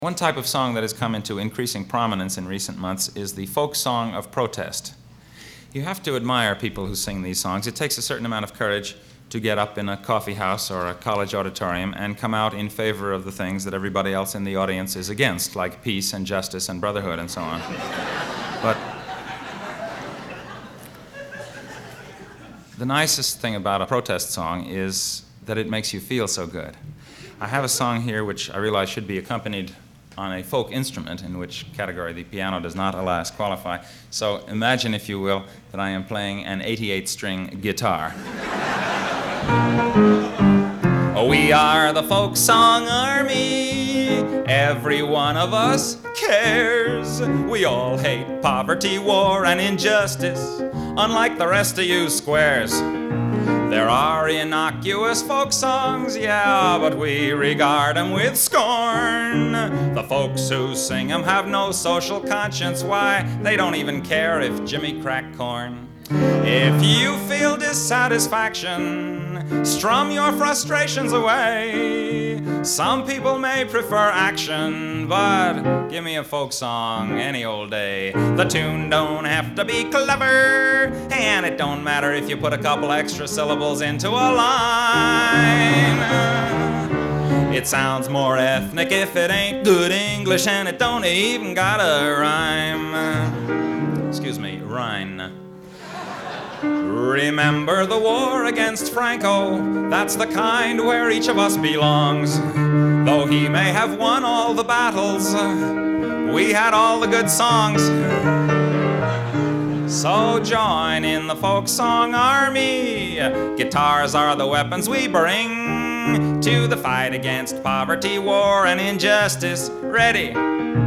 One type of song that has come into increasing prominence in recent months is the folk song of protest. You have to admire people who sing these songs. It takes a certain amount of courage to get up in a coffee house or a college auditorium and come out in favor of the things that everybody else in the audience is against, like peace and justice and brotherhood and so on. But the nicest thing about a protest song is that it makes you feel so good. I have a song here which I realize should be accompanied on a folk instrument, in which category the piano does not, alas, qualify. So imagine, if you will, that I am playing an 88-string guitar. We are the folk song army. Every one of us cares. We all hate poverty, war, and injustice, unlike the rest of you squares. There are innocuous folk songs, yeah, but we regard them with scorn. The folks who sing them have no social conscience. Why, they don't even care if Jimmy cracked corn. If you feel dissatisfaction, strum your frustrations away. Some people may prefer action, but give me a folk song any old day. The tune don't have to be clever, and it don't matter if you put a couple extra syllables into a line. It sounds more ethnic if it ain't good English, and it don't even gotta rhyme. Excuse me, rhyme. Remember the war against Franco, that's the kind where each of us belongs. Though he may have won all the battles, we had all the good songs. So join in the folk song army. Guitars are the weapons we bring to the fight against poverty, war, and injustice. Ready?